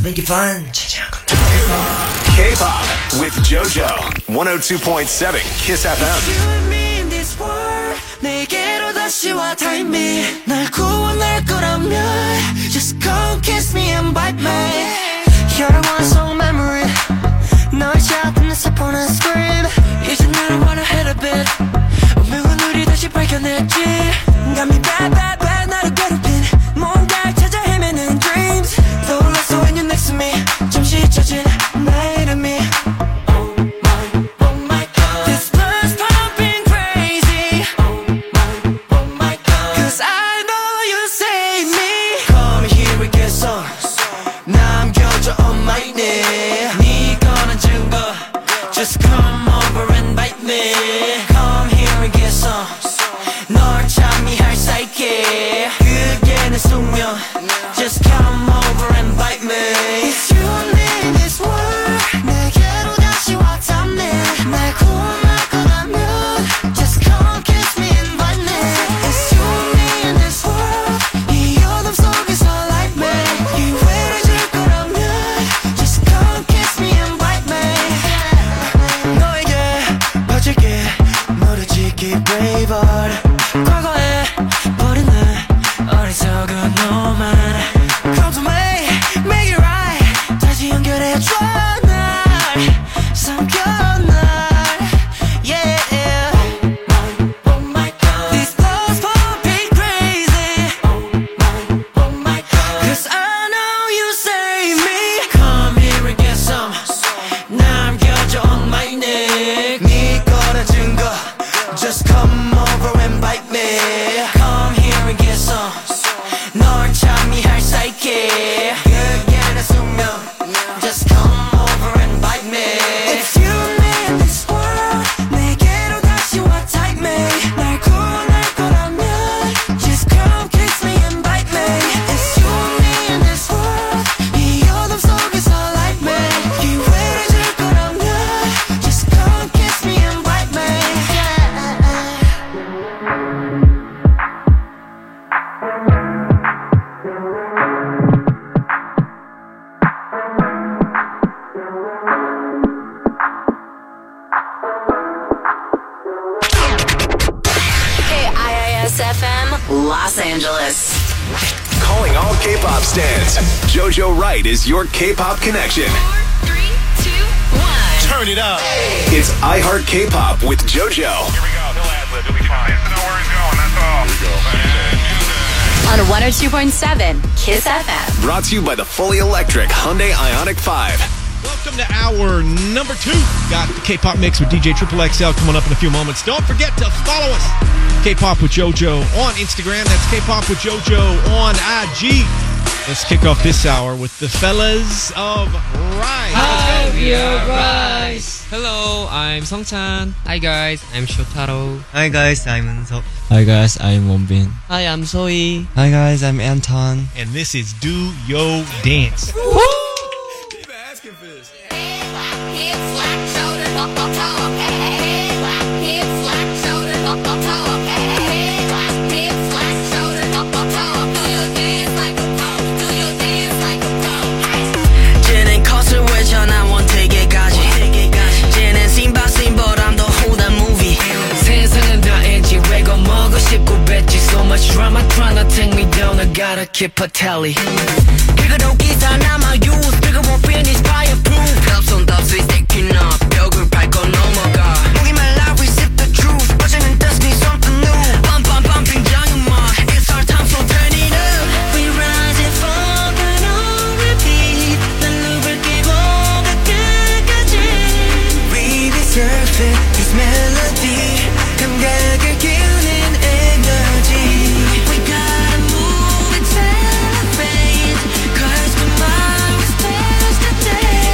make it fun. K-pop with JoJo 102.7 Kiss FM. You and me in this world 내게로 다시 와 time me 날 구원할 거라면 Just come kiss me and bite me You're one song memory 너의 샷은 내 세포는 scream 이제 나를 wanna hit a bit 운명은 우리 다시 발견했지 Got me bad bad bad 나를 괴롭힌 뭔가를 찾아 헤매는 dreams 떠올랐어 when you're next to me 잠시 잊혀진 나의 이름이 Just come over and bite me Come here and get some 널 참미할 사이게 그게 내 숙명 Just come over and bite me It's you and me in this world 내게로 다시 와 닿네 날 구원할 거라면 Just come kiss me and bite me It's you and me in this world 이 어둠 속에서 light me 기회를 줄 거라면 Just come kiss me and bite me 너를 지키 braveheart 과거에 버리는 어리석은 너만 Come to me, make it right 다시 연결해줘 날 삼켜 날 Yeah Oh my God These thoughts for being crazy Oh my God Cause I know you save me Come here and get some 남겨줘 on my neck Just come over and bite me Come here and get some 널 참미할 사이게 그게 내 숙명 Just come over and bite me It's you and me in this world 내게로 다시 와 tight me 날 구원할 거라면 Just come kiss me and bite me It's you and me in this world 이 어둠 속에서 light me 기회를 줄 거라면 Just come kiss me and bite me KIIS-FM, Los Angeles. Calling all K-pop stands. JoJo Wright is your K-pop connection. 4, 3, 2, 1. Turn it up. It's iHeart K-pop with JoJo. Here we go. He'll ad-lib. He'll be fine. Just to know where he's going. That's all. On 102.7 Kiss FM. Brought to you by the fully electric Hyundai Ioniq 5. Welcome to hour number 2. Got the K-pop mix with DJ Triple XL coming up in a few moments. Don't forget to follow us. K-pop with JoJo on Instagram. That's K-pop with JoJo on IG. Let's kick off this hour with the fellas of Rise. Have your rise. Hello, I'm Songchan. Hi guys, I'm Shotaro. Hi guys, I'm Eunseok. Hi guys, I'm Wonbin. Hi, I'm Sohee. Hi guys, I'm Anton. And this is Do Yo Dance. Keep asking for this. 쟤는 컷을 외쳐 난 원테이크까지 쟤는 심바심보람도 후단 무비 세상은 다 엔지 왜고 먹고 싶고 뱉지 So much drama trying to take me down I gotta keep a tally 그거도 기사 남아 use 뜨거워 finish fireproof 탑손 탑수이 sticking up 벽을 밟고 넘어가 목이 말라 we sip the truth 어제는 dust need something new bum bum bum 빙장음악 It's our time so turn it up We rise and fall but on repeat 난 룹을 깨고 끝까지 We deserve it this melody 감각을 기우는 energy We gotta move and celebrate Cause tomorrow's Thursday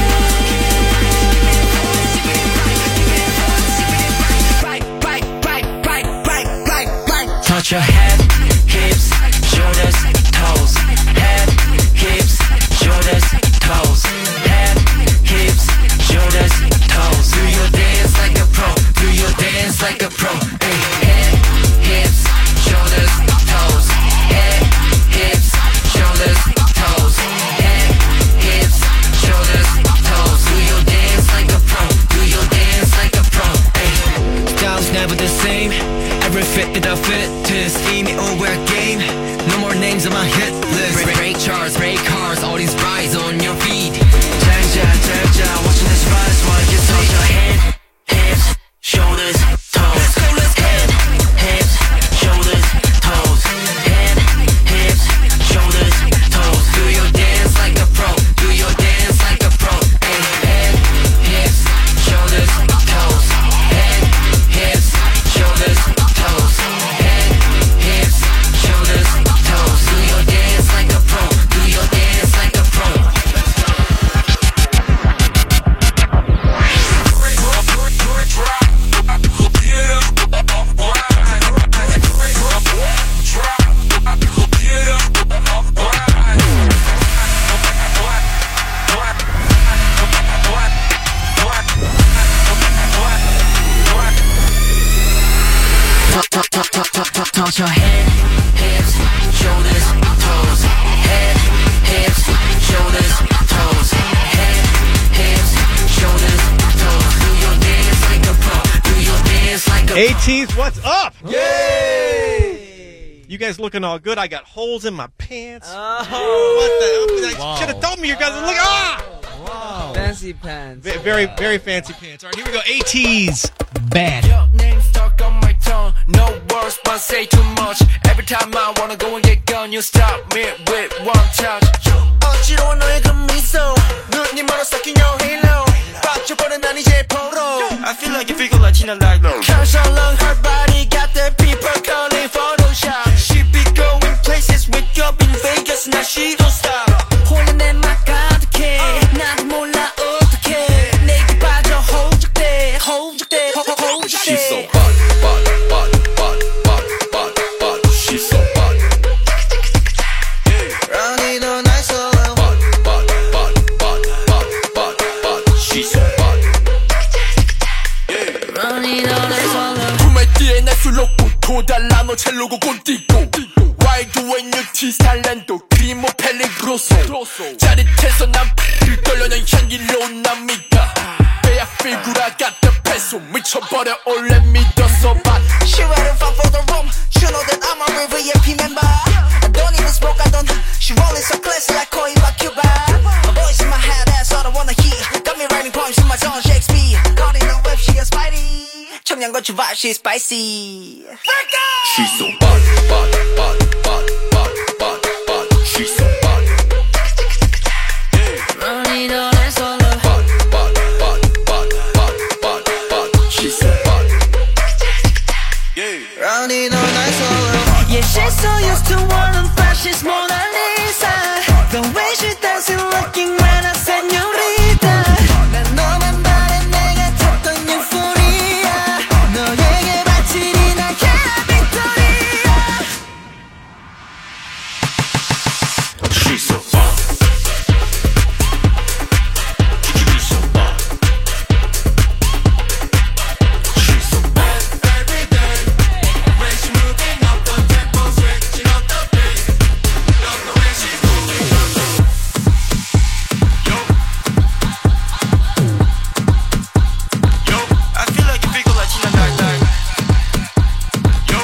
right Touch your head, hips, shoulders, toes Head, hips, shoulders, toes Head, hips, shoulders, toes Do your dance like a pro Do your dance like a pro Hey, head, hips, shoulders, toes Head, hips, shoulders, toes Head, hips, fit the fittest 이미 over game No more names on my hit list Break charts, break cars All these rides on your feet 자 watching this rise while you touch your head Hips, shoulders, toes Let's go, let's go Head, hips, shoulders, toes Head, hips, shoulders, toes Do your dance like a pro Do your dance like a pro Head, hips, shoulders, toes Head, hips, shoulders, toes Head, hips, shoulders, toes Do your dance like a pro Do your dance like a pro Toss your head, hips, shoulders, toes Head, hips, shoulders, toes Head, hips, shoulders, toes Do your dance like a pro Do your dance like a pro 18th, what's up? Yay! You guys looking all good. I got holes in my pants. Oh. What the? Wow. Should have told me you guys. Look, ah! Wow. Fancy pants. Very, very fancy pants. All right, here we go. AT's Bad. Your name stuck on my tongue No words but say too much Every time I wanna go and get gone You stop me with one touch 어지러워 너의 그 미소 눈이 멀어 섞인 your halo 빠져버린 난 이제 포로 I feel like you feel like China like no Cause along her body got the people calling Photoshop She be going places with up in Vegas now she don't stop 혼란 내 맘 가득해 나도 몰라 어떡해 내게 빠져 호적돼 She's so bad She's so bad Ronnie 너 날 쏠려 bad She's so bad Ronnie 너 날 쏠려 꿈에 뒤에 날 술로고 도달라 너 첼로고 꼰띠고 Wide when you tease talento 크리모 펠리그로소 짜릿해서 난 팔을 떨려 난 향기로 난 믿다 배야 피구라 같은 패소 미쳐버려 올래 믿었어 but She ready for the room You know that I'm a real VIP member I don't even smoke I don't She rolling so classy like Coima Cuba My voice in my head that's all I wanna hear Got me writing poems in my zone Shakespeare Caught in the web she a Spidey 청양고추 vibe she's spicy She's so bad She's so bad Running on and solo She's so bad Running on and solo Yeah, she's so used to world but she's Mona Lisa The way she dancing looking when I señorita 난 너만 바래 내가 탔던 유포리아 너에게 바치리 나게 빅토리아 She's so bad She's so bad She's so bad every day When she moving up the tempo switching up the beat Love the way she's moving Yo I feel like you feel like China like Yo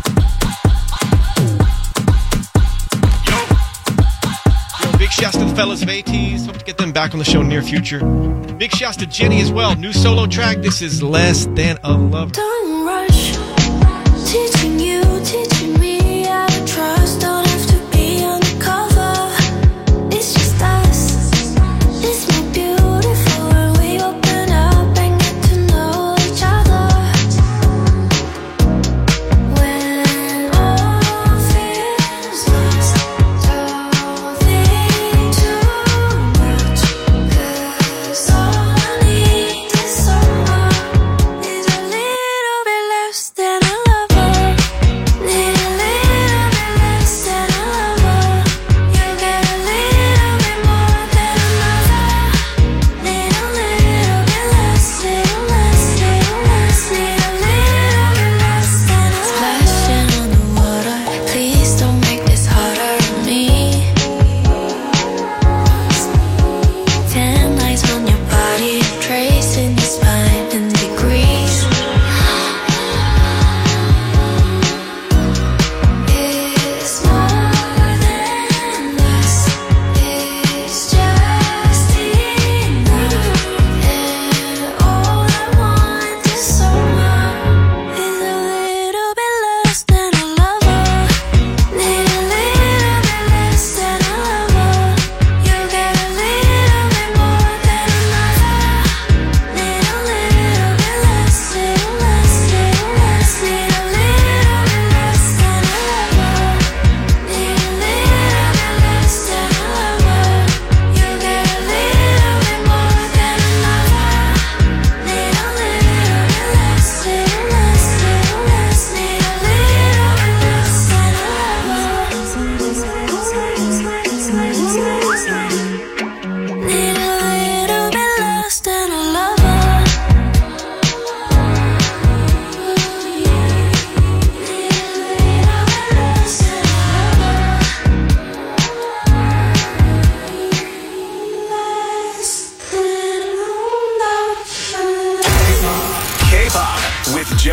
Big shouts to the fellas of AT's. Hope to get them back on the show in the near future. Big shouts to Jenny as well. New solo track. This is Less Than a Lover. Don't rush, teaching me how to trust. Don't have to be undercover. It's just us. It's more beautiful when we open up and get to know each other. When all feels lost, don't think too much. 'Cause all I need is someone, is a little bit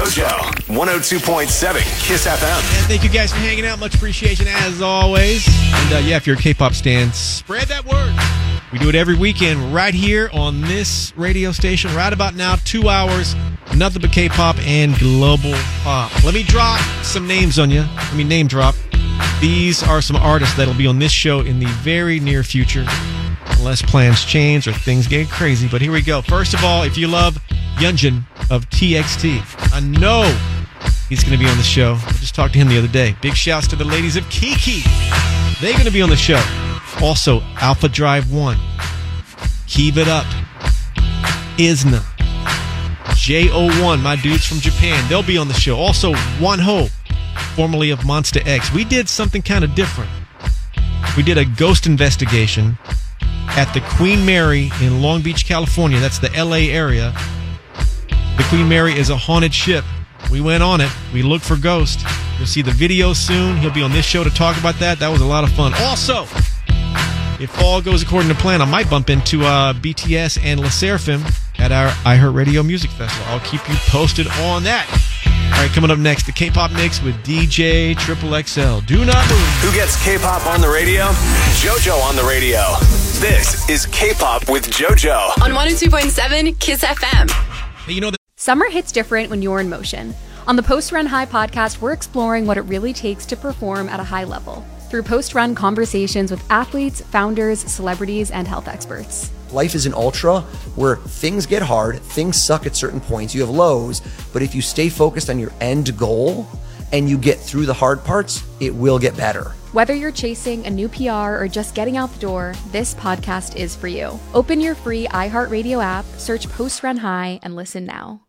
JoJo. 102.7 Kiss FM. And thank you guys for hanging out. Much appreciation as always. And yeah, if you're a K-pop stan, spread that word. We do it every weekend right here on this radio station. Right about now, 2 hours, nothing but K-pop and global pop. Let me drop some names on you. Let me name drop. These are some artists that'll be on this show in the very near future, unless plans change or things get crazy. But here we go. First of all, if you love Yunjin of TXT, I know he's going to be on the show. I just talked to him the other day. Big shouts to the ladies of Kiki. They're going to be on the show. Also, Alpha Drive 1, Keep It Up, Isna, JO1, my dudes from Japan. They'll be on the show. Also, Wonho, formerly of Monster X. We did something kind of different. We did a ghost investigation at the Queen Mary in Long Beach, California. That's the LA area. The Queen Mary is a haunted ship. We went on it. We looked for ghosts. You'll see the video soon. He'll be on this show to talk about that. That was a lot of fun. Also, if all goes according to plan, I might bump into BTS and LE SSERAFIM at our iHeartRadio Music Festival. I'll keep you posted on that. All right, coming up next, the K-pop mix with DJ XXL. Do not move. Who gets K-pop on the radio? JoJo on the radio. This is K-pop with JoJo. On 102.7 Kiss FM. Hey, you know that Summer hits different when you're in motion. On the Post Run High podcast, we're exploring what it really takes to perform at a high level through post-run conversations with athletes, founders, celebrities, and health experts. Life is an ultra where things get hard, things suck at certain points, you have lows, but if you stay focused on your end goal and you get through the hard parts, it will get better. Whether you're chasing a new PR or just getting out the door, this podcast is for you. Open your free iHeartRadio app, search Post Run High, and listen now.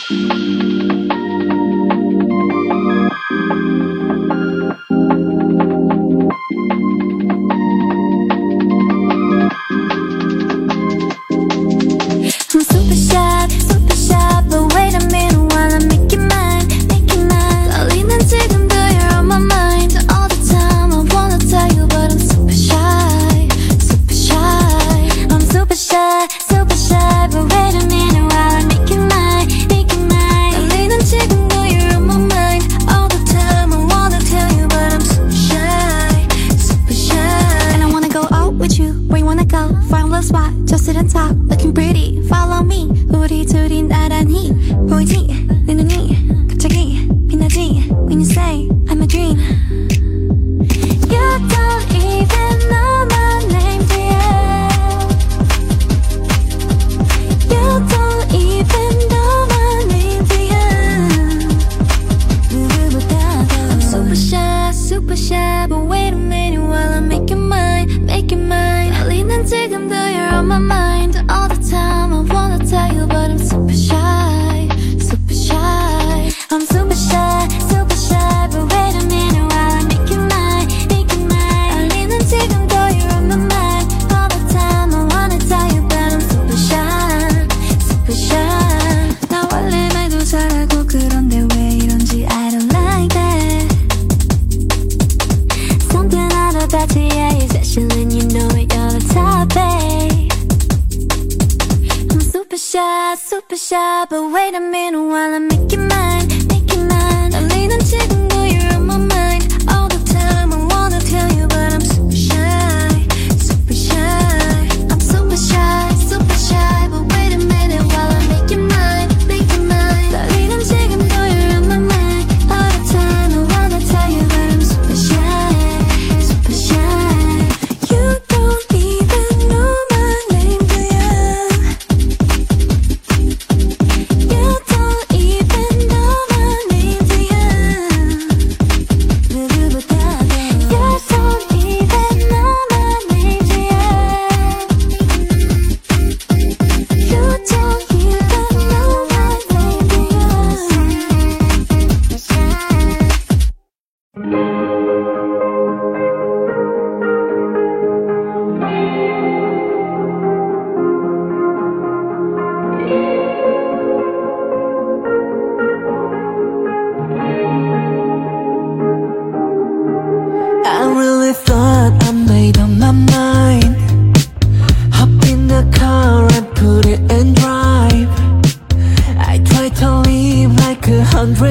I'm super shy, but wait a minute while I make it mine. 떨리는 지금도 you're on my mind all the time. I wanna tell you, but I'm super shy. I'm super shy, but wait a minute while I make it mine. 떨리는 지금도 you're on my mind all the time. I wanna tell you, but I'm super shy. And I wanna go out with you. Where you wanna go? Find a spot, just sit on top, looking pretty. Follow me. 우리 둘이 나란히 보이지? 내 눈이 갑자기 빛나지? When you say I'm a dream. You don't even know my name, yeah. You don't even know my name, yeah. I'm super shy, but wait a minute while I make it mine. 떨리는 지금도 you're on my mind all the time. I wanna tell you, but I'm super shy. I'm super shy, but wait a minute while I make it mine. 떨리는 지금도 you're on my mind all the time. I wanna tell you, but I'm super shy. 나 원래 말도 잘하고 그런데 왜 이런지 I don't like that. Something out of that TA, special and you know it, you're the top, babe. I'm super shy, but wait a minute while I make it mine. 떨리는 지금도 you're on my mind all the time. I wanna tell you, but I'm super shy. I'm super shy, but wait a minute while I make it mine. 떨리는 지금도 you're on my mind all the time. I wanna tell you, but I'm super shy. You don't even know my name, do you? You don't even know my name, do you? You don't even know my name, do you? You don't even know my name, do you? I really thought I made up my mind. Hop in the car and put it in drive. I tried to live like 100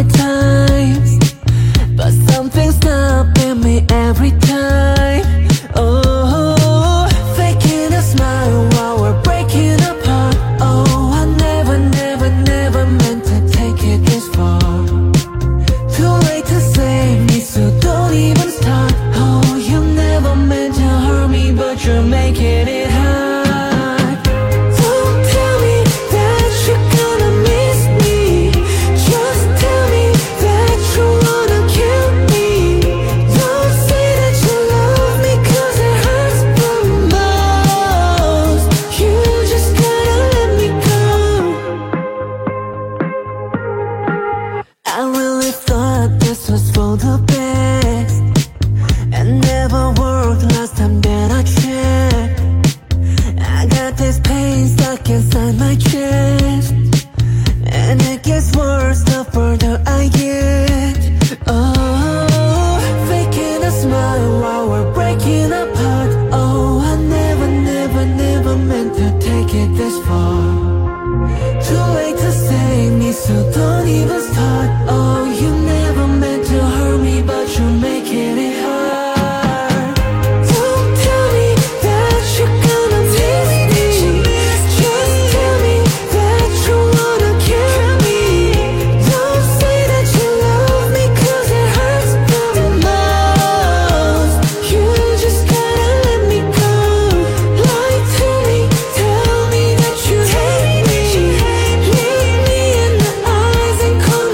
pain stuck inside my chest, and it gets worse the further I get. Oh, faking a smile while we're breaking apart. Oh, I never meant to take it this far. Too late to save me, so don't even start. Oh, you never meant to hurt me, but you're making it hard. Don't tell me that you're gonna miss me. Just tell me that you wanna kill me. Don't say that you love me, 'cause it hurts the most. You just gotta let me go. Lie to me, tell me that you hate me. Look me in the eyes and call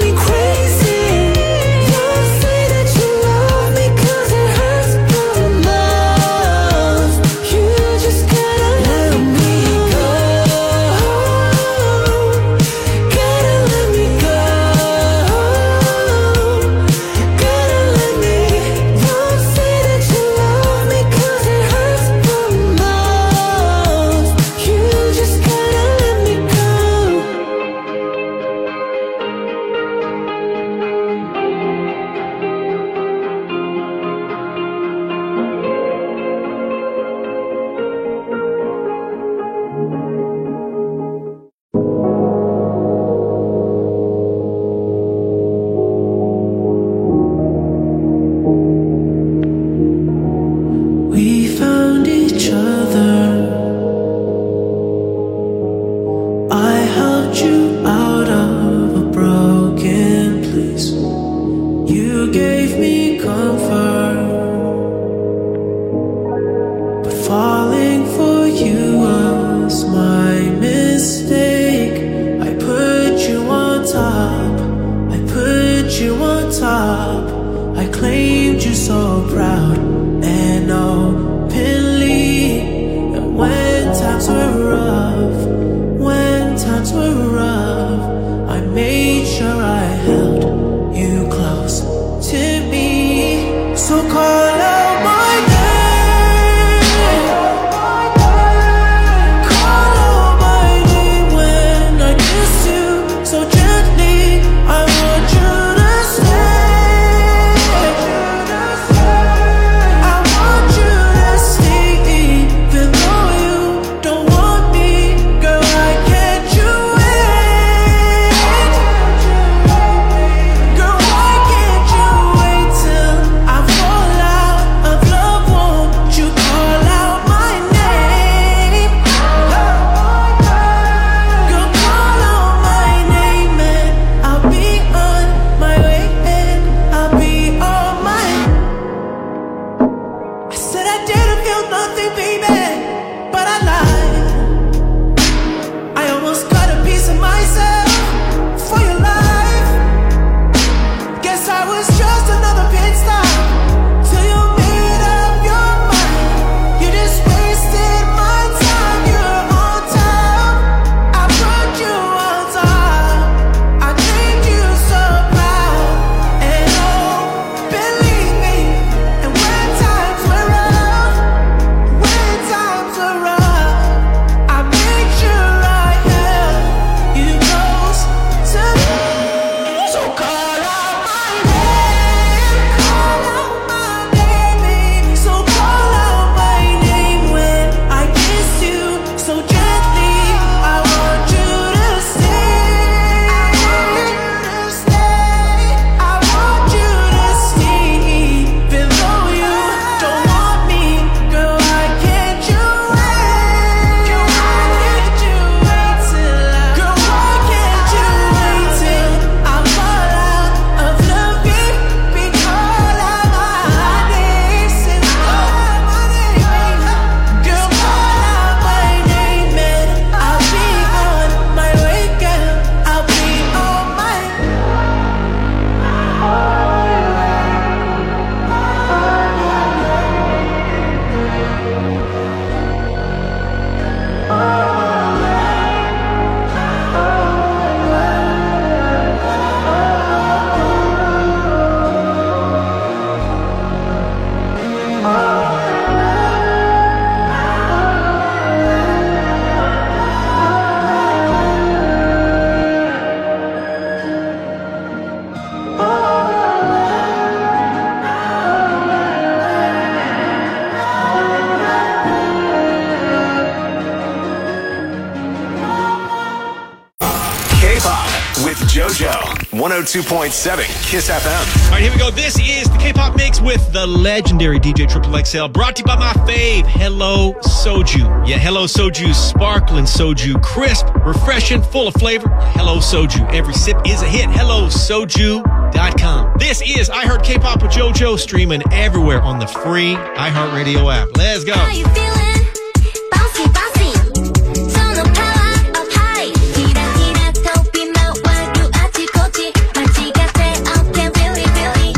JoJo. 102.7 Kiss FM. All right, here we go. This is the K-pop mix with the legendary DJ Triple XL, brought to you by my fave, Hello Soju. Yeah, Hello Soju, sparkling soju, crisp, refreshing, full of flavor. Hello Soju. Every sip is a hit. HelloSoju.com. This is I Heard K-pop with JoJo, streaming everywhere on the free iHeartRadio app. Let's go. How you feeling? Bouncy, bouncy. So no power up high. Tira, tira, topi, mawa, you achi, kochi. Machi, gate, okay, Billy, Billy.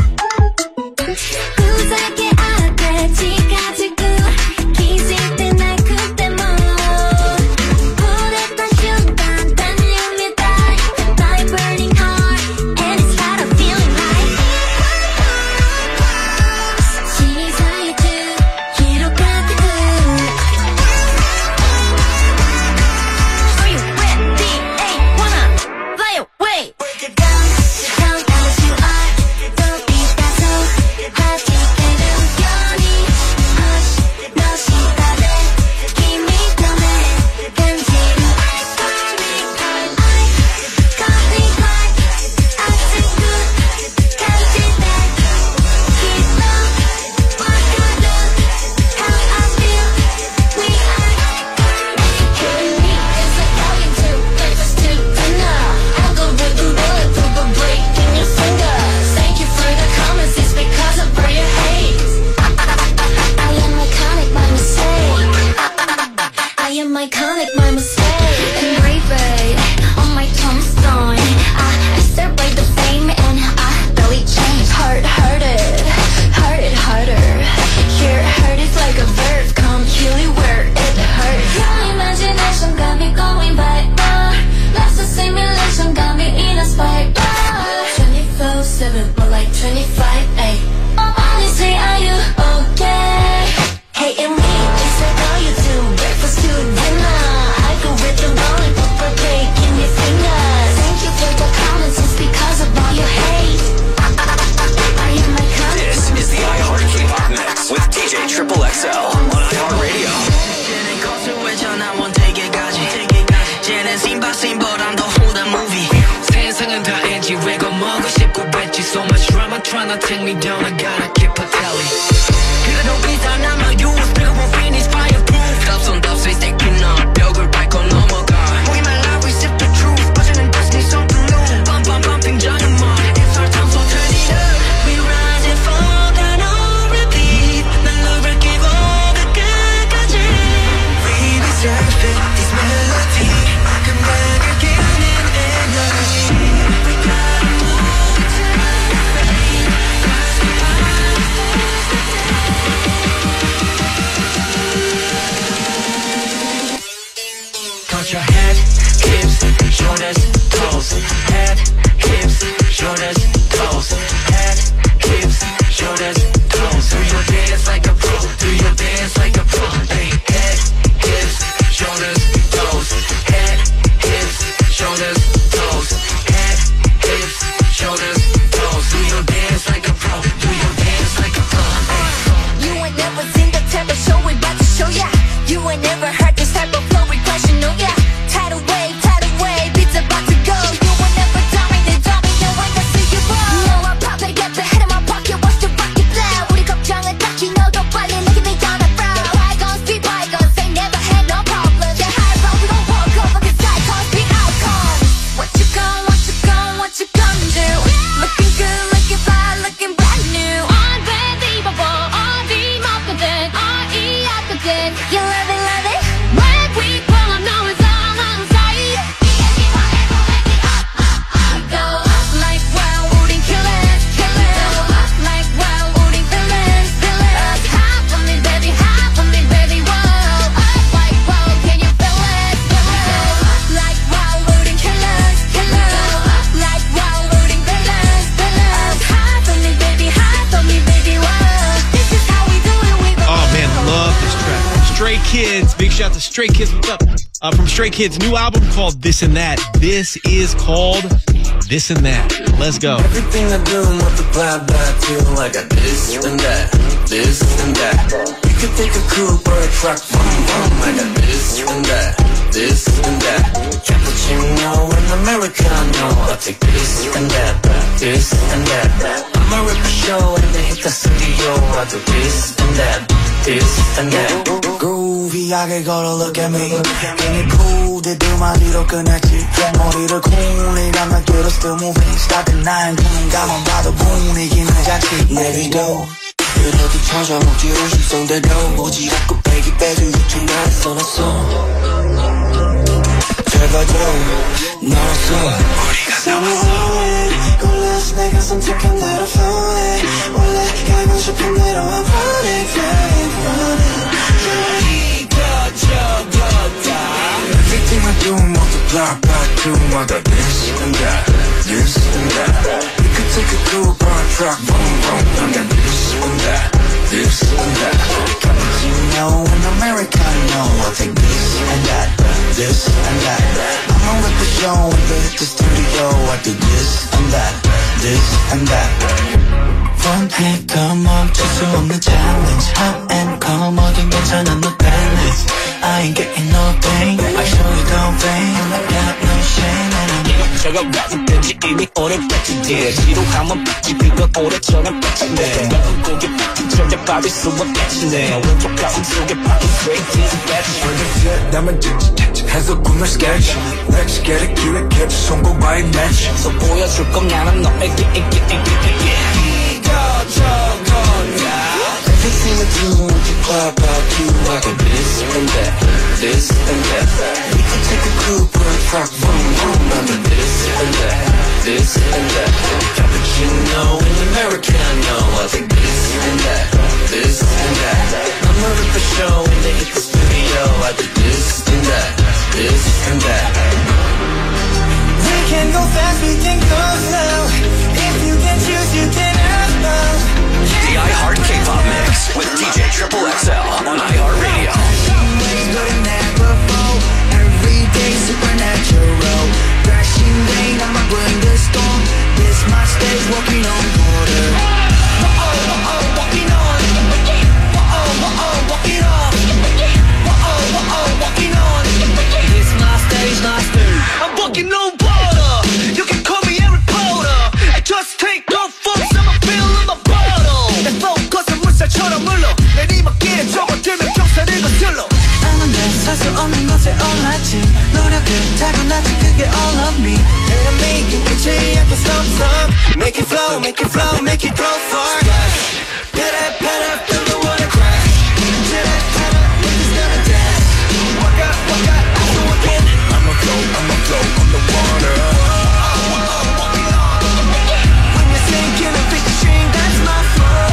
구석에 앞에 지가지고 기질 때 날 그때 뭐 불했던 순간 달려옵니다. My burning heart and it's what I'm feeling like. 시사의 주 기록하듯. Are you ready? Hey, wanna fly away? Break it down, sit down as you are. Don't be that so happy. Iconic, my mistake. Engrave it on my tombstone. I celebrate the fame and I barely change. Hearted, harder. Here, hurt is like a verb. Come kill you where it hurts. Your imagination got me going by. Love's a simulation, got me in a spiral. 24/7, but like 25, ayy. Honestly, are you okay? Hey, and me, it's like all you do. Breakfast to dinner. I go with the rolling, but breaking your fingers. Thank you for the comments, it's because of all your hate. I am my comment. This is the iHeart K-pop mix with DJ Triple XL on iHeartRadio. 쟤는 것을 외쳐 나온 되게까지 쟤는 심박심보단 더 후단 movie 세상은 다 edgy 왜고 먹고 싶고 뱉지 so much drama trying to take me down I gotta keep a tally 그래도 비상하면 you still won't finish fireproof 답선 답수에 stacking up 벽을 밟고 넘어가 보기만 하고 sip the truth 퍼지는 destiny something new bump bump bump 등장은 뭐 it's our time so turn it up we rise and fall down on repeat 날 넓히고 끝까지 we deserve it this melody 금방을 깨우는 energy we gotta move to touch your head, hips, shoulders, toes. Head, hips, shoulders, toes. Head, hips, shoulders, toes. Do your dance like a pro. Do your dance like a pro. Hey, head, hips, shoulders, toes. Head, hips, shoulders, toes. Head, hips, shoulders, toes. Do your dance like a pro. Do your dance like a pro. Hey. You ain't never seen the type of show we about to show ya. You ain't never heard this type of flow regression, no yeah. Tidal wave, beats about to go. You ain't never dominate, no way to see you blow. No, I'm popping, get the head in my pocket, watch the rocket blow. 우리 걱정은 딱히 너도 빨리 look at me down the road. Bygones be bygones, they never had no problems. They're high road, we gon' walk over, cause icons be outcomes. What you gonna do? Looking good, looking fly, looking brand new. Unbelievable, 어림없거든, 어이없거든. You love it, love it. When we pull up, no it's all on sight. We go up like wow, 우린 killers. Go up like wow, 우린 villains. Hop on me, baby, whoa. Up like wow, can you feel it? Go up like wow, 우린 killers. Go up like wow, 우린 villains. Hop on me, baby, whoa. This is how we do it. We go. Oh man, love this track. Stray Kids, big shout to Stray Kids. What's up? From Stray Kids' new album called This and That. This is called This and That. Let's go. Everything I do, multiply by two. I got this and that, this and that. You could take a coupe or a truck, I got this and that, this and that. Cappuccino and Americano. know I'll take this and that, this and that. I'ma rip the show and then hit the studio. I'll do this and that, this and that. Groovy 걸어 look at me 이미 부대 두 마디로 끝났지 머리를 쿵이 감아줘도 still moving Start the night 눈감아 봐도 분위기는 자치 내비도 그래도 찾아먹지를 실성대로 오지랖고 빼기 빼도 유통 다 써놨어 제발도 넣었어 우리가 넘었어 골라서 내가 선택한 대로 flow it 원래 가고 싶은 대로 I'm running Everything I do multiply by two Whether this and that, this and that We could take a cool bar track, boom, boom And then this and that, this and that Cappuccino and Americano I'll take this and that, this and that I'ma rip the show and then hit the studio I do this and that, this and that 원해도 멈출 수 없는 challenge Hot and cold 뭐든 괜찮아 no balance I ain't getting no pain I show you no pain I got no shame and I'm 이것저것 가진 듯이 이미 오래 뺏지 지루하면 뺏지 그건 오래전에 뺏지네 너는 고개 뺏긴 절대 빠질 수 없겠지네 왼쪽 가슴 속에 박힌 crazy 뺏지 남은 해서 꿈을 sketch Let's get it 기획해 성공과의 match So 보여줄 건 나는 너에게 Everything I do multiply by two I got this and that, this and that We can take a cool bird track, boom, boom I got this and that, this and that Cappuccino and Americano I take this and that, this and that I'ma rip the show and then hit the studio I do this and that, this and that We can go fast, we can go slow If you can choose, you can have both The iHeart K-pop Mix with DJ Triple XL on iHeartRadio. Every day supernatural. Crashing rain, I'm bring the storm. This my stage, walking on water. Walking on. Walking off. Walking on. This my stage, my stage I'm walking on water. You can call me Harry Potter. I just take off from I'm feeling my bottle. 내 focus은 물살처럼 흘러 내리막길에 접어들면 경사를 거슬러 나는 내 사실 없는 것에 올랐지 노력을 타고났지 그게 all of me And I'm making it 지 않고 stop Make it flow, make it flow, make it grow far Better, feel the water crash Better, niggas gonna dance Walk out, I do again I'ma flow on the water When you're sinking and fishing, that's my flow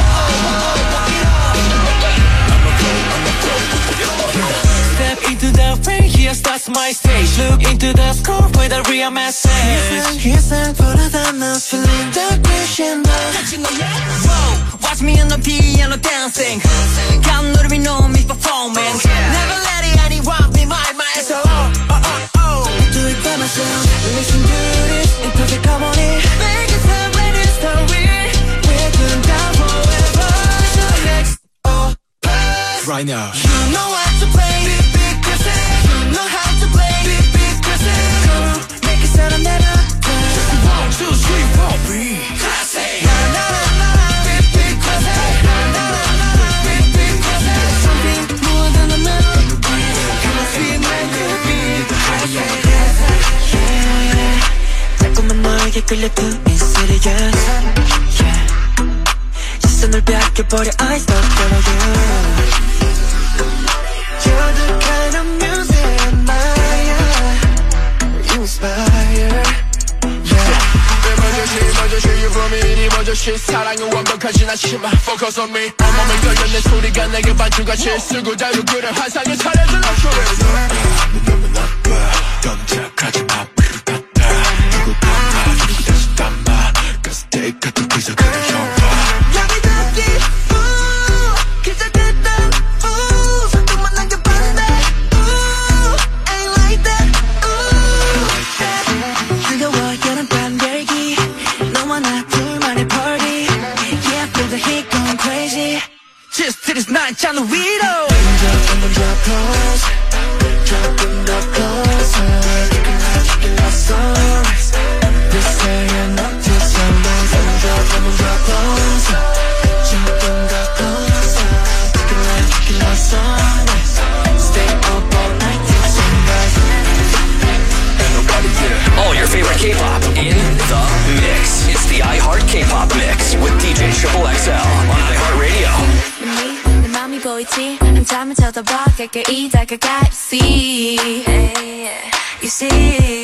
Step into the frame, here starts my stage Look into the score with a real message 희생보다 난 feeling the crescendo Whoa, watch me on the piano dancing 간 노래 know me performance Never letting anyone be my master Do it by myself, listen to this in perfect harmony Make it a brand new story We're going down forever So next, right now You know what to play Big crazy You know how to play Big crazy Make it sound on that up 1, 2, 3, 4 Big crazy Big crazy Big crazy Something more than a melody Come on, see it like a beat 자꾸만 너에게 끌려 있으려 시선을 뺏겨버려 I stop following You're the kind of music you inspire You from me 먼저 시 사랑은 완벽하진 않지만 Focus on me 온몸을 걸려 내 소리가 내게 반주같이 쓰고 자유 그래 환상에 차려진 luxury 너무 나빠 깜짝하지 마 누구 담아 누구 다시 담아 가스테이크 같은 피자 그래 형아 여기 닿기 기절됐던 손톱만 남겨봤는데 Ain't like that 뜨거워 여름 밤 열기 너와 나 둘만의 party Yeah feel the heat going crazy Just to this night channel 위로 drop close Dropping the closer You can have sunrise 있지 한참을 쳐다봐 가까이 다가가 You see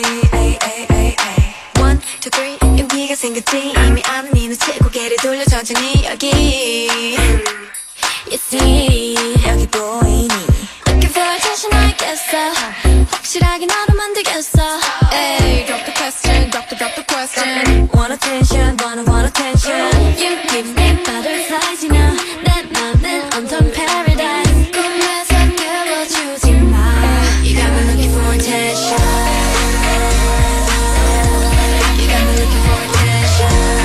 1, 2, 3 여기가 생겼지 이미 아는 이 눈치 고개를 돌려 천천히 여기 You see 여기 보이니 Looking for attention 알겠어 확실하게 너를 만들겠어 Ay, drop the question, drop the question Want attention, want attention You give me butterflies, you know 내 맘은 온통 paradise 꿈에서 깨워주지 마 You got me looking for attention You got me looking for attention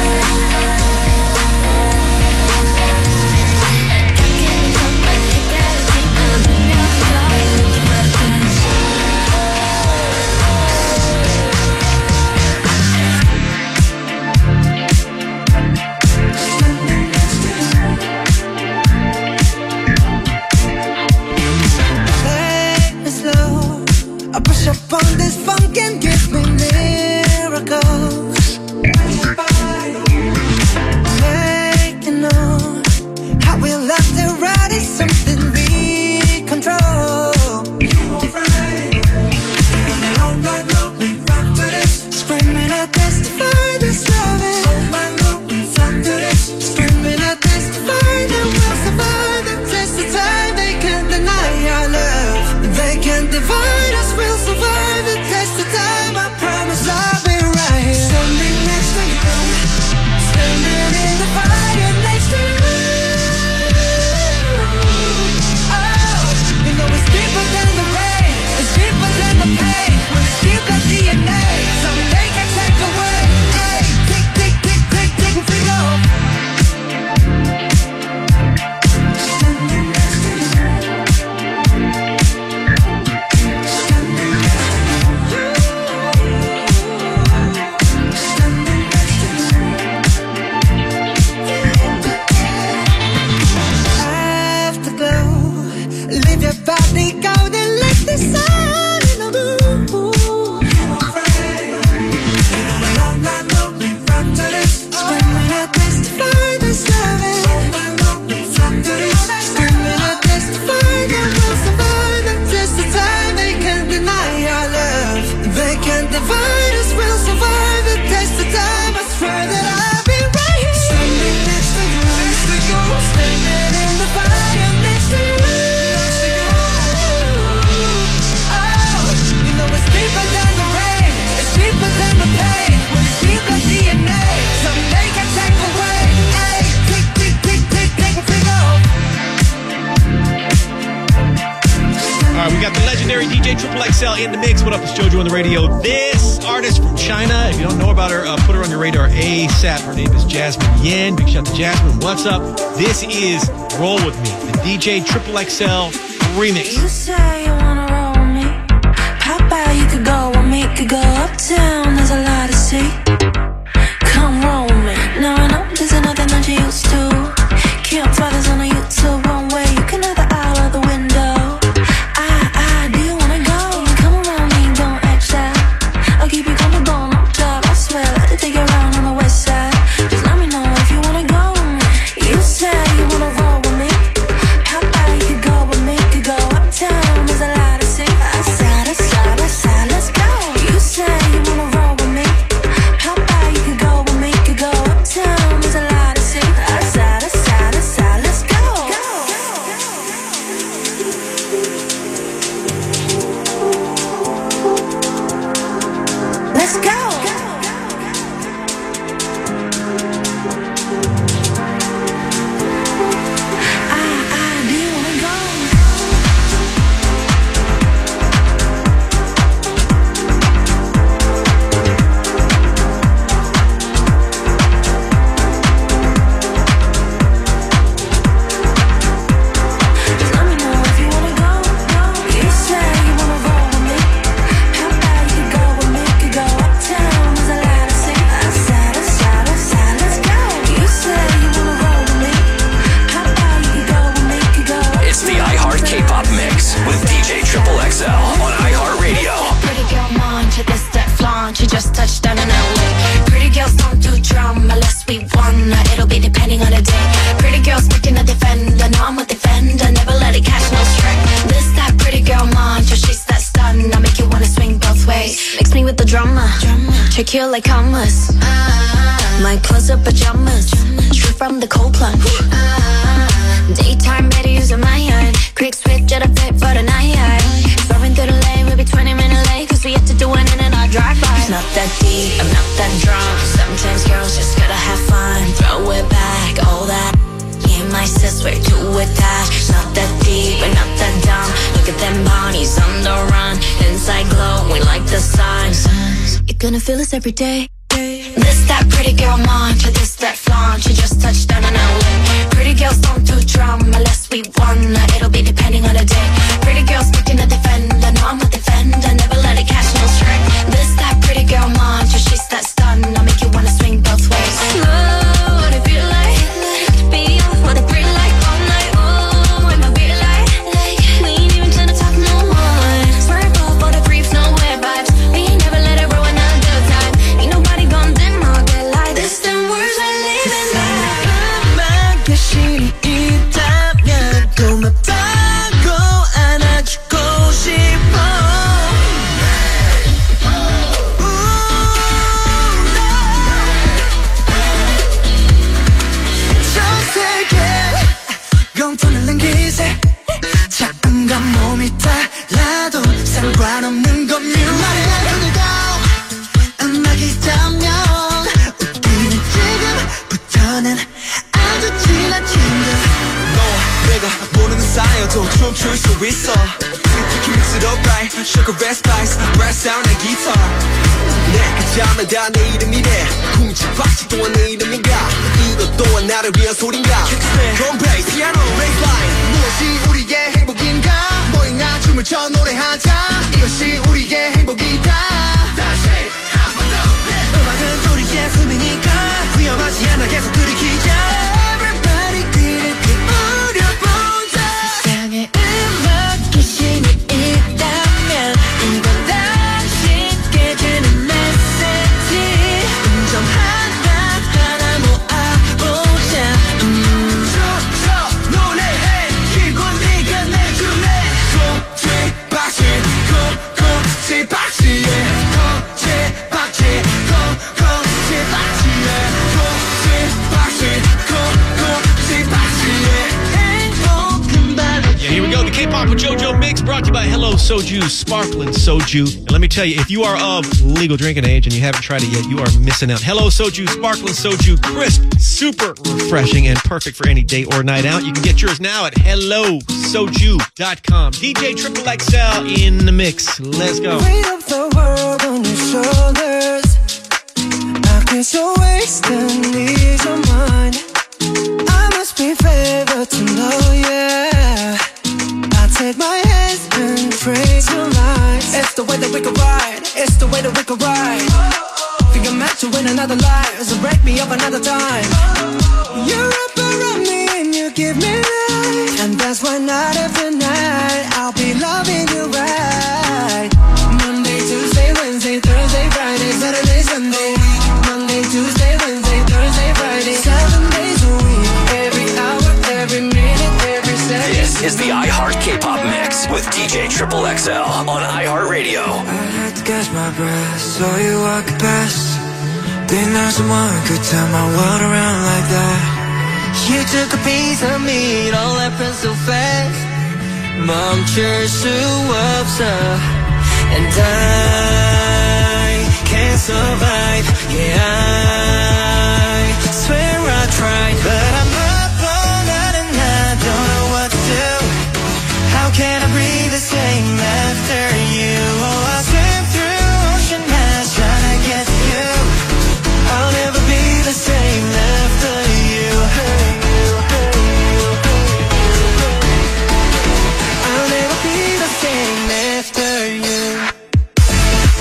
I push up on this funk and give me miracles. Make you know how we love to ride is something we control. All night long we rock to this, screaming at this to find this loving. All night long we rock to this, screaming at this to find that we'll survive the test of time. They can't deny our love, they can't divide us. We'll survive the test of time. I promise I'll be right here, standing next to you, standing in the fire next to you. Oh, you know it's deeper than the rain, it's deeper than the pain. When it's deep like DNA, something they can take away. Hey, tick, tick, tick, tick, tick, we go. Standing next to you. Body go then let the sun in the moon. All night long we rock to this, screaming at this to find this loving. All night long we rock to this, screaming at this to find that we'll survive the test of time. They can't deny our love, they can't divide us. We'll survive the test of time. I swear that I'll be right here, standing next to you, standing in the fire next to you. Deeper than the rain, it's deeper than the pain. When it's deep like DNA, something they can take away. Hey, tick, tick, tick, tick, tick, tick, off. All right, we got the legendary DJ Triple XL in the mix. What up, it's JoJo on the radio. This artist from China, if you don't know about her, put her on your radar ASAP. Her name is Jasmine Yen. Big shout out to Jasmine. What's up? This is Roll With Me, the DJ Triple XL remix. You say you wanna roll with me, Papa, you could go with me, could go uptown, there's a lot to see. Come roll with me. Now I know there's nothing that you used to. Can't find this on a YouTube one way. You can have the aisle or the window. Do you wanna go? Come around me, don't act shy. I'll keep you comfortable, no job, I swear. Let it take you around on the west side. Just let me know if you wanna go with me. You say you wanna roll with me, Papa, you could go with me, could go uptown, there's a lot to see. Let's go. You say you wanna roll with me, Papa, you could go with me, could go uptown, there's a lot to see. Let's go. Let's go. Do you wanna go? Just let me know if you wanna go. You say you wanna roll with me, Papa, you could go with me, could go uptown. drama. Check you like commas. My clothes are pajamas. Straight from the cold plunge. Daytime better using my hand. Quick switch at a fit for the night. Throwing through the lane, we'll be 20 minutes late. Cause we have to do it in and out drive-by. It's not that deep, I'm not that drunk. Sometimes girls just gotta have fun. Throw it back, all that. Yeah, my sis, we're too attached. It's not that deep, but not that dumb. Look at them bodies on the run. Inside glowing like the sun. You're gonna feel this every day. This that pretty girl mantra, this that flaunt. You just touched down on LA. Pretty girls don't do drama unless we won. It'll be depending on the day. Pretty girls looking to defend. I know I'm a defender, never let it catch no stray. This that pretty girl mantra, she's that stun. I'll make you wanna swing both ways. Slow, what it feel like to be on what it pretty like all night. Oh, in my beat like we ain't even trying to talk no more. Swerve off all the briefs, no weird vibes. We ain't never let it ruin our good time. Ain't nobody gon' dim all good like this. Them words I live in that. 음악 자신이 있다면 고맙다고 안아주고 싶어. 전 세계 공통을 남기세. 작은가 몸이 달라도 상관없는 거면 음악이 있다면 우리는 지금부터는 아주 친한 친구. 너와 내가 모르는 사이여도 춤출 수 있어. Keep it up right, sugar red spice, brass sound and guitar. 내가 잠을 다 내 이름이래. 쿵짝박치 또한 내 이름인가. 이것 또한 나를 위한 소린가. Drum bass, piano, bassline. 무엇이 우리의 행복인가. 너희나 춤을 춰 노래하자. 이것이 우리의 행복이다. 다시 한번 더. 음악은 우리의 숨이니까 위험하지 않아 계속 들이키자. Everybody 귀를 기울여보자. 세상에 음악 귀신이 있다면 이건 당신께 주는 메시지. 좀 하나 모아보자. 저 노래해 기분 네가 내줄래. 콕지박시 콕콕지박시에 콕지박시 콕콕지박시에 콕지박시 콕콕지박시에 행복한 밤. Yeah, here we go. The K-pop with JoJo mix brought to you by Hello Soju, Sparkling Soju. And let me tell you, if you are of legal drinking age and you haven't tried it yet, you are missing out. Hello Soju, Sparkling Soju, crisp, super refreshing, and perfect for any day or night out. You can get yours now at hellosoju.com. DJ Triple XL in the mix. Let's go. Weight of the world on your shoulders. I can't so waste and ease your mind. I must be favored to know, yeah. I take my hands and praise your lines. It's the way that we can ride. It's the way that we can ride. Think I'm meant to win another life, so break me up another time. You're up around me and you give me life, and that's why night after night I'll be loving you right. Monday, Tuesday, Wednesday, Thursday, Friday, Saturday, Sunday. Monday, Tuesday, Wednesday, Thursday, Friday, 7 days a week. Every hour, every minute, every second. This is the iHeart K-pop mix with DJ Triple XL on iHeartRadio. I had to catch my breath, saw you walk past. Didn't know someone could turn my world around like that. You took a piece of me, it all happened so fast. 멈출 수 없어. And I can't survive. Yeah, I swear I tried, but I'm up all night and I don't know what to do. How can I breathe the same after you? Oh, I swim through ocean mass trying to get to you. I'll never be the same after you. I'll never be the same after you.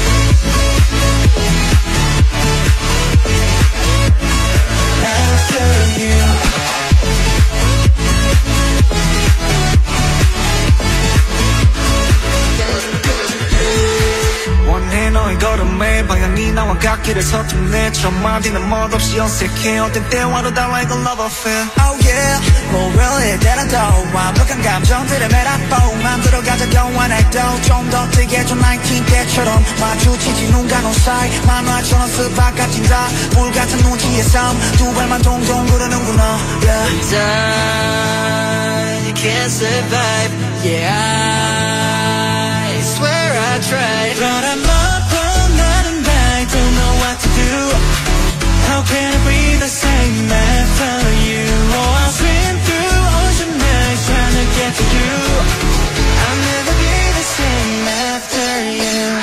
너의 걸음에 방향이 나와 같기를 서툰네 첫 마디는 멋없이 어색해 어떤 대화로 달라 like a love affair Oh yeah 뭐 really 때려도 완벽한 감정들의 메라보 맘대로 가져 교환해도 좀 더 뜨게 좀 19 때처럼 마주치지 눈과 눈 사이 만화처럼 스파 같은 다 불같은 눈치의 싸움 두 발만 동동 구르는구나 yeah. You can't survive Yeah I swear I tried But I'm up all night and I don't know what to do How can I breathe the same after you Oh I'll swim through ocean nights trying to get to you I'll never be the same after you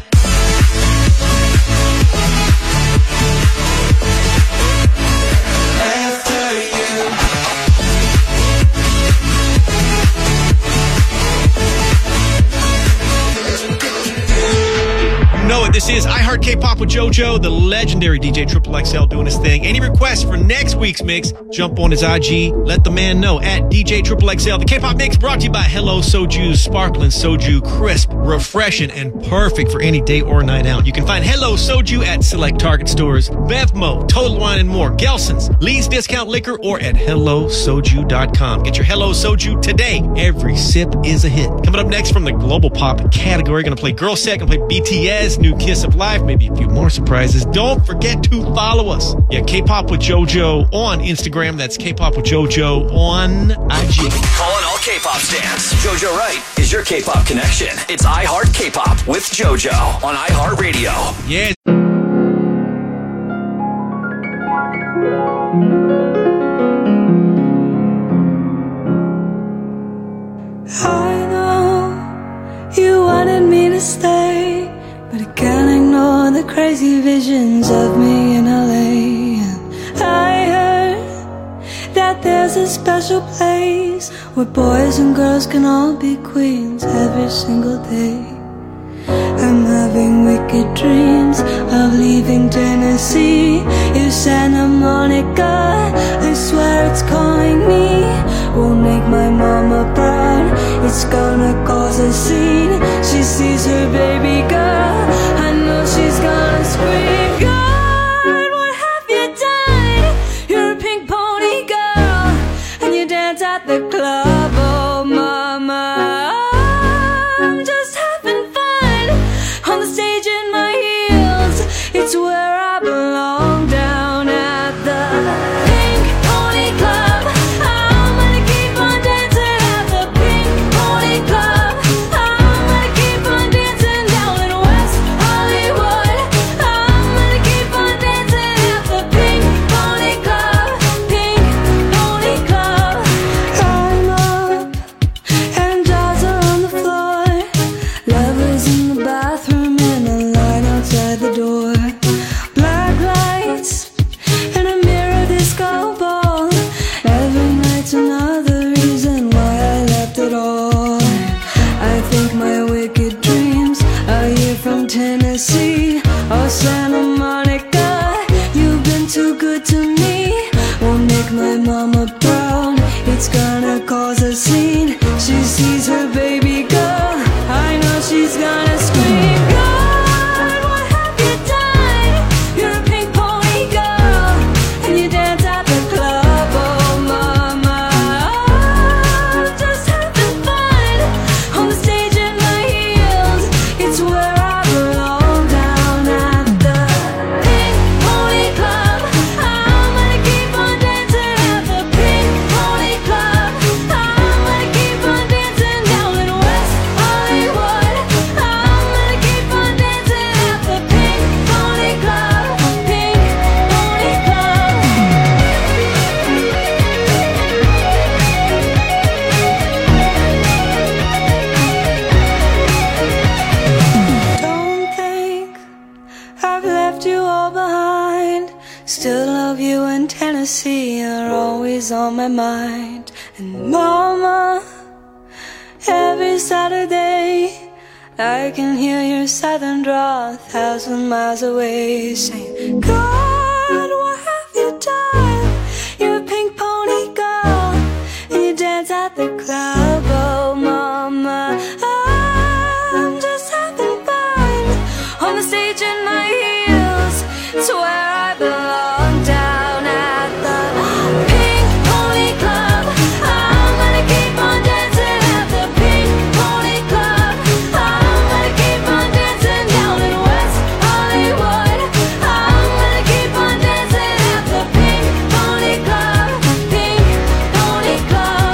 Know it. This is iHeart K-Pop with JoJo, the legendary DJ Triple XL doing his thing. Any requests for next week's mix, jump on his IG. Let the man know at DJ Triple XL. The K-Pop mix brought to you by Hello Soju. Sparkling Soju, crisp, refreshing, and perfect for any day or night out. You can find Hello Soju at select Target stores, Bevmo, Total Wine, and more. Gelson's, Lee's Discount Liquor, or at HelloSoju.com. Get your Hello Soju today. Every sip is a hit. Coming up next from the global pop category, going to play Girl Set, going to play BTS, new Kiss of Life, maybe a few more surprises. Don't forget to follow us. Yeah, K-Pop with JoJo on Instagram. That's K-Pop with JoJo on IG. Calling all K-Pop stans. JoJo Wright is your K-Pop connection. It's iHeart K-Pop with JoJo on iHeartRadio. Yeah. I know you wanted me to stay, but I can't ignore the crazy visions of me in LA. And I heard that there's a special place where boys and girls can all be queens every single day. I'm having wicked dreams of leaving Tennessee. You Santa Monica, I swear it's calling me. Won't make my mama proud, it's gonna cause a scene. She sees her baby girl, I know she's gonna scream. God, what have you done? You're a pink pony girl, and you dance at the club. Oh mama, I'm just having fun on the stage in my heels. It's where I belong, down at the Pink Pony Club. I'm gonna keep on dancing at the Pink Pony Club. I'm gonna keep on dancing down in West Hollywood. I'm gonna keep on dancing at the Pink Pony Club. Pink Pony Club. I'm up and jaws are on the floor. Lovers in the bathroom and a line outside the door. Black lights and a mirror disco ball. Every night's another reason why I left it all. I think my wicked dreams are here from Tennessee or Santa Monica. You've been too good to me. Won't make my mama proud, it's gonna cause a scene. She sees her baby girl, I know she's gonna scream. God, what have you done? You're a pink pony girl, and you dance at the club. Oh mama, I'm just having fun on the stage in my heels. It's where I belong, down at the Pink Pony Club. I'm gonna keep on dancing at the Pink Pony Club. I'm gonna keep on dancing down in West Hollywood. I'm gonna keep on dancing at the Pink Pony Club. Pink Pony Club. Don't think I've left you all behind. Still love you in Tennessee, you're always on my mind. And mama, every Saturday I can hear your southern drawl 1,000 miles away, saying, God, what have you done? You're a pink pony girl, and you dance at the club. Oh mama, I'm just having fun on the stage in my heels to where I belong, down at the Pink Pony Club. I'm gonna keep on dancing at the Pink Pony Club. I'm gonna keep on dancing down in West Hollywood. I'm gonna keep on dancing at the Pink Pony Club. Pink Pony Club.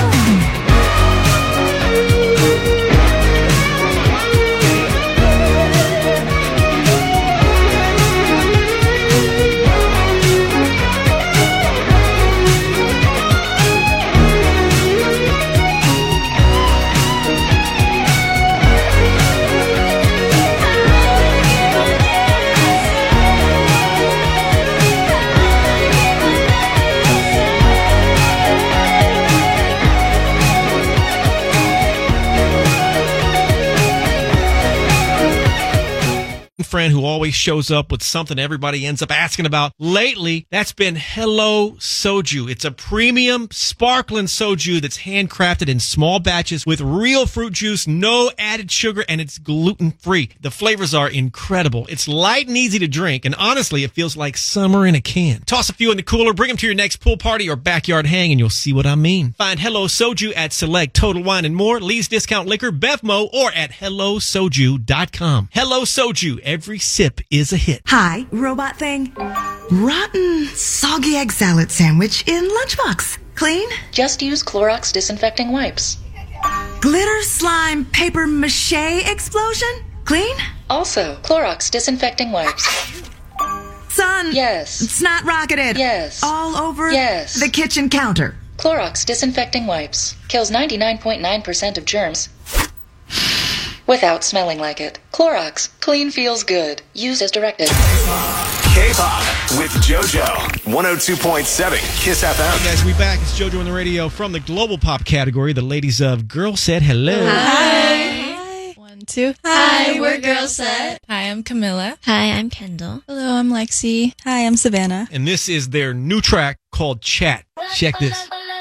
Friend who always shows up with something everybody ends up asking about lately. That's been Hello Soju. It's a premium sparkling soju that's handcrafted in small batches with real fruit juice, no added sugar, and it's gluten-free. The flavors are incredible. It's light and easy to drink, and honestly, it feels like summer in a can. Toss a few in the cooler, bring them to your next pool party or backyard hang, and you'll see what I mean. Find Hello Soju at Select, Total Wine & More, Lee's Discount Liquor, Bevmo, or at HelloSoju.com. Hello Soju. Every sip is a hit. Hi, robot thing. Rotten, soggy egg salad sandwich in lunchbox. Clean? Just use Clorox disinfecting wipes. Glitter slime paper mache explosion? Clean? Also, Clorox disinfecting wipes. Son. Yes. It's not rocketed. Yes. All over Yes. the kitchen counter. Clorox disinfecting wipes. Kills 99.9% of germs without smelling like it. Clorox. Clean feels good. Use as directed. K-pop with JoJo. 102.7 Kiss FM. Hey guys, we back. It's JoJo on the radio from the global pop category. The ladies of Girl Said Hello. Hi. 1, 2. Hi, we're Girl Set. Hi, I'm Camilla. Hi, I'm Kendall. Hello, I'm Lexi. Hi, I'm Savannah. And this is their new track called Chat. Check this.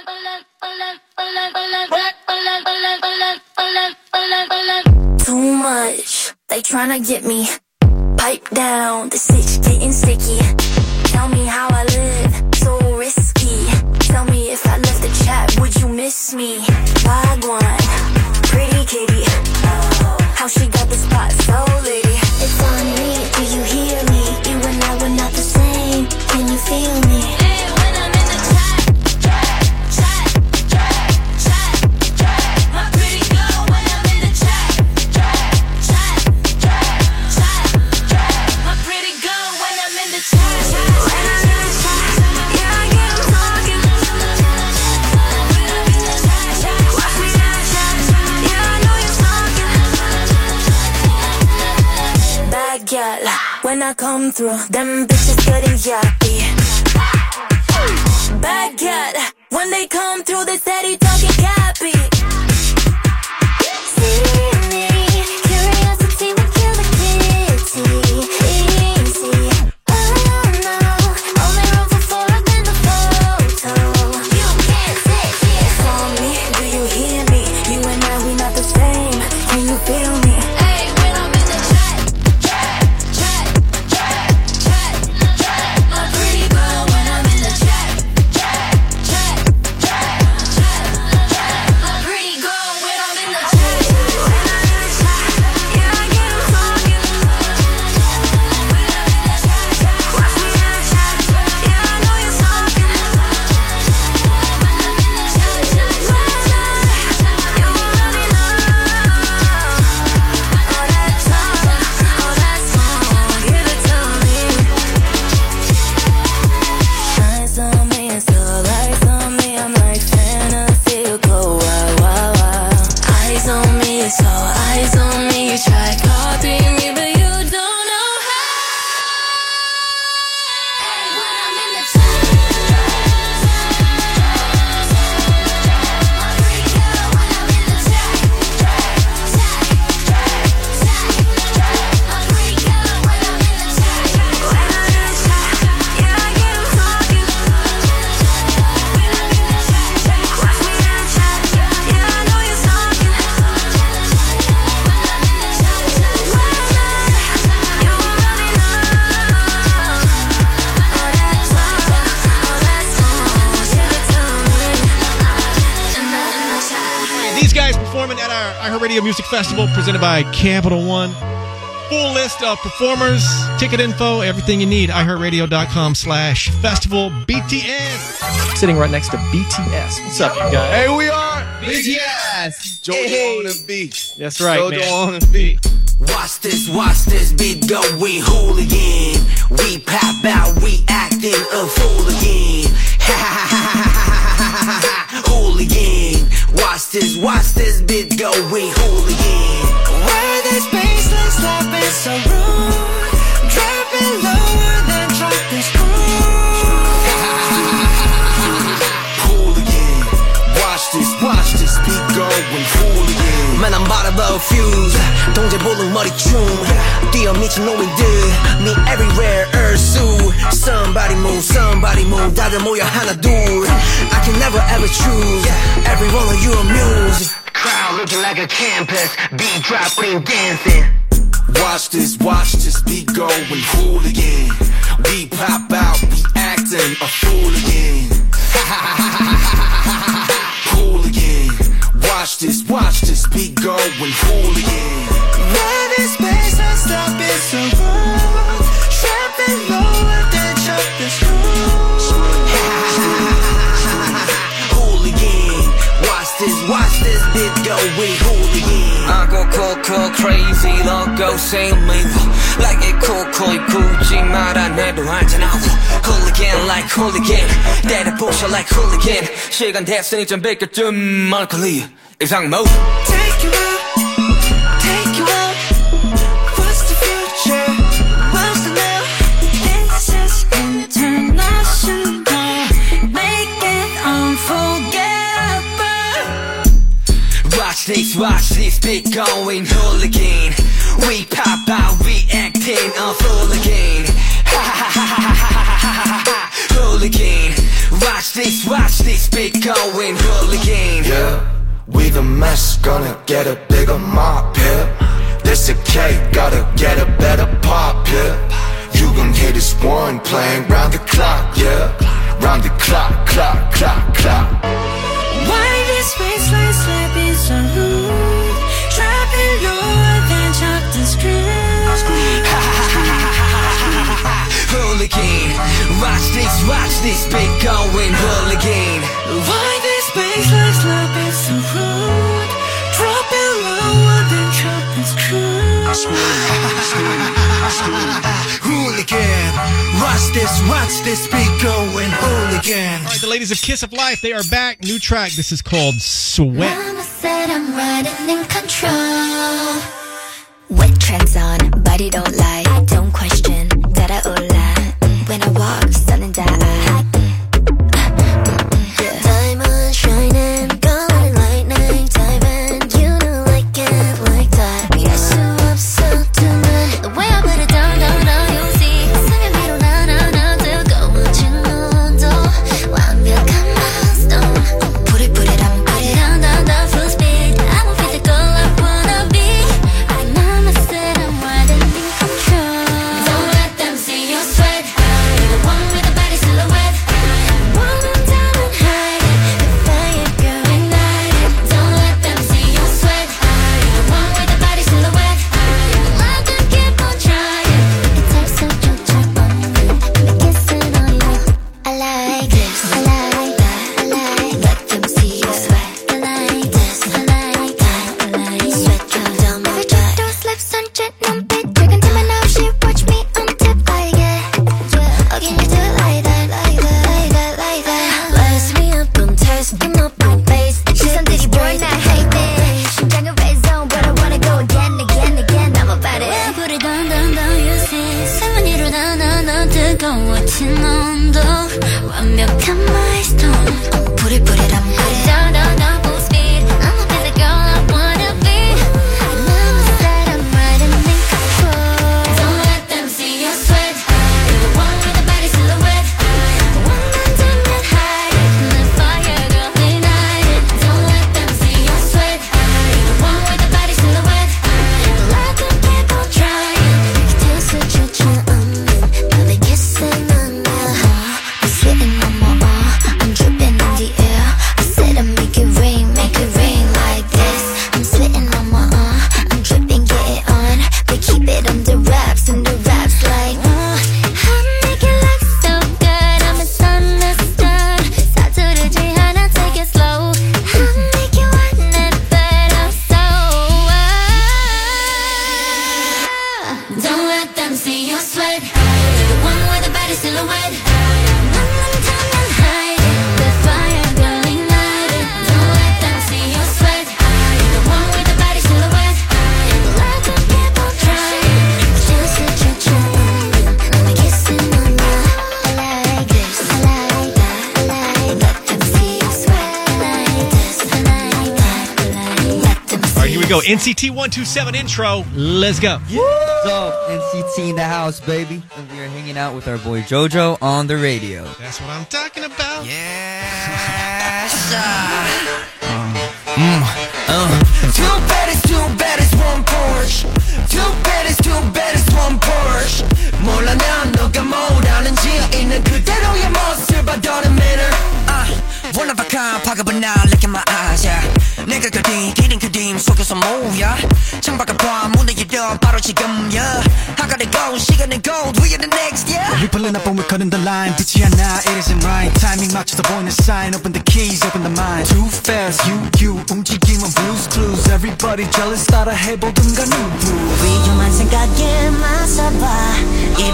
Too much, they tryna get me. Pipe down, the sitch getting sticky. Tell me how I live, so risky. Tell me if I left the chat, would you miss me? Wagwan, pretty kitty. How she got the spot so litty. It's on me, do you hear me? You and I were not the same, can you feel me? Hey, when I'm in the chat, my pretty girl when I'm in the chat, my pretty girl when I'm in the chat, yeah, I get 'em talking. Watch me now, yeah, I know you're talking. Bad girl, when I come through, them bitches getting yappy. Bad girl, when they come through, they steady talking cappy. See me, curiosity will kill the kitty. Easy, oh no, only room for 4 up in the photo. You can't sit here for me, do you hear me? You and I, we not the same, can you feel me? Hey, when I'm in the chat, my pretty girl when I'm in the chat, my pretty girl when I'm in the chat. iHeartRadio Music Festival presented by Capital One. Full list of performers, ticket info, everything you need. iHeartRadio.com/festival BTS. Sitting right next to BTS. What's up, you guys? Hey, we are BTS. Jojo on the beat. That's right, Jojo man. on the beat. Watch this beat go, we hooligan. We pop out, we acting a fool again. Hooligan. Watch this beat go, we hooligan. Where this baseline slapping so rude, dropping lower than drop this hooligan. Watch this beat go, we hooligan. Man, I'm about to blow fuse. 동제 볼록 머리춤 뛰어 미친 노인들 Me everywhere ursu Somebody move 다들 모여 하나 둘 I can never ever choose Every one of you amuse Crowd looking like a campus Beat drop, we dancing Watch this beat go we hooligan We pop out, we acting a fool again Hooligan Watch this beat go we hooligan Where this bass I stop it so wrong Trapping lower than chop the screws Hooligan Watch this beat go we hooligan I go cool crazy logo same me Like it cool 굳이 말 안 해도 알잖아 Hooligan like hooligan 때려 부셔 like hooligan 시간 됐으니 좀 비켜 좀 멀컬리 이상 mode Take you out What's the future? What's the now? This is international Make it unforgettable Watch this beat going hooligan We pop out, we acting a fool again Hooligan Watch this beat going hooligan Yeah, we the mess, gonna get a bigger mop here This a cake, gotta get a better pop here You gon' hear this one playing round the clock, yeah Round the clock Why this baseline slapping so rude Dropping lower than chop the screws Hooligan Watch this beat going hooligan Why this baseline slapping so rude Dropping lower than chop the screws Hooligan Watch this beat going hooligan All right, the ladies of Kiss of Life, they are back. New track. This is called Sweat. Mama said I'm riding in control. Wet trends on, body don't lie. Don't question, 따라올라. When I walk, sun and die. Diamond shining, golden lightning, diamond. You know I can't like that. Yes, you up so tonight. The way I put it down, you see. 세계 위로 나 뜨거워진 온도. 완벽한 milestone. Put it down, full speed. I won't fit the goal I wanna be. Mama said I'm riding in control. Don't let them see you sweat. You're the one with the body silhouette. One on down and hide it. The fire girl ignite it. Don't let them see you sweat. You're the one with the body silhouette. Let them keep on trying. It tastes so good, on me. Me kissing on you. I like this, I like that, I like. Let them see you sweat. I like this, I like that, I like. Sweat down my back. Those lips on jet 눈빛. Talking to my now, she watch me on tip like it. Oh, can you do it like that, like that, like that, like that? Lights me up, don't test, skin up my face. She's on this boy, I hate this. 심장은 red zone, but I wanna go again. I'm about it. When I put it down, you see. 세번 일어나, 뜨거워진 온도. 완벽한 milestone. Put it down, full speed. I'm a busy girl, I wanna be. Mama said I'm riding in control. Don't let them see you sweat. You're the one with the body silhouette. One on down and hide it. The fire girl ignite it. Don't let them see you sweat. You're the one with the body silhouette. Let them keep on trying. Still such a I'm kissing on you. I'm sitting on my I'm dripping in the air. I said I make it rain. sweat. You're the one with the baddest silhouette. Hide it, the fire burning lighted. Don't let them see your sweat. You're the one with the baddest silhouette. Let them people try. It's just a trick. I'm kissing on you like this. I like that. I like that. Let them see you sweat like this. I like that. I like that. All right, here we go. NCT 127 intro. Let's go. What's up? NCT in the house, baby. And we are hanging out with our boy JoJo on the radio. That's what I'm talking about. Yes. Two baddest, one Porsche. Two baddest, one Porsche. 몰라 난 너가 뭐라는지 있는 그대로의 모습을 봐 don't matter. One of a kind, 파급은 나 look in my eyes, yeah. 내가 기린 그림 속에서 뭐야. 창밖을 봐 문을 열어 바로 지금, yeah. I gotta go, 시간은 gold, we are the next, yeah. We pulling up and we're cutting the line. 듣지 않아, it isn't right. Timing 맞춰서 보이는 sign. Open the keys, open the mind. Too fast, you 움직임은 blues clues. Everybody jealous, 따라 해보든가 누구. 위험한 생각에 맞서봐.